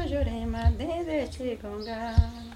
Jurema, Dendê Tigonga.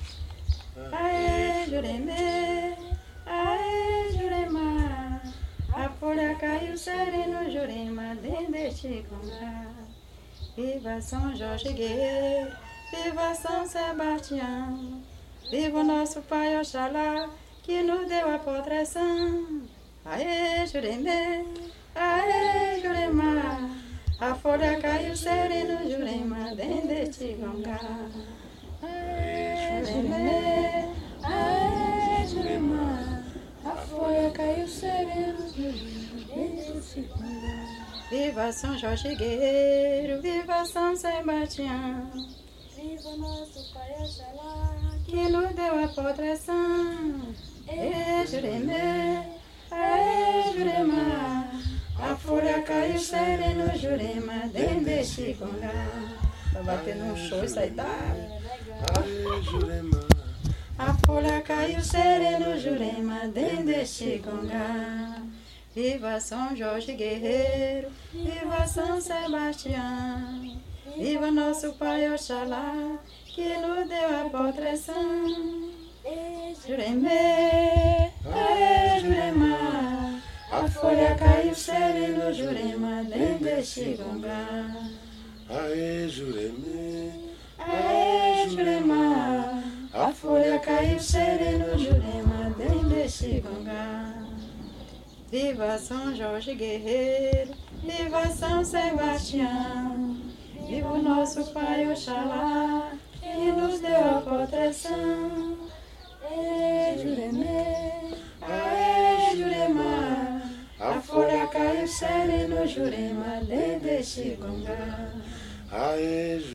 Aê, Juremê, aê, Jurema. A folha caiu sereno, Jurema, Dendê Tigonga. Viva São Jorge Guerreiro, viva São Sebastião. Viva o nosso Pai Oxalá, que nos deu a proteção. Aê, Juremê, aê, Jurema. A folha caiu sereno, Jurema, Dendê Tigonga. Aê, Juremê, aê, Jurema. A folha caiu sereno, Jurema, Dendê Tigonga. Viva São Jorge Guerreiro, viva São Sebastião. Viva nosso Pai Oxalá, que nos deu a proteção. Ê, Juremê, aê, Jurema. A folha caiu sereno, Jurema, Dendê Tigonga. Tá batendo um show isso aí, tá? Aê, Jurema. A folha caiu sereno, Jurema, Dendê Tigonga. Viva São Jorge Guerreiro, viva São Sebastião. Viva nosso Pai Oxalá, que nos deu a proteção. Juremê, aê, Jurema. A folha caiu sereno, Jurema, Dendê Tigonga. Aê, Juremê, aê, Jurema. A folha caiu sereno, Jurema, Dendê Tigonga. Viva São Jorge Guerreiro, viva São Sebastião. Viva o nosso Pai Oxalá, que nos deu a proteção. Ê, Juremê, aê, Jurema. A folha caiu sereno, Jurema, Dendê Tigonga. aê,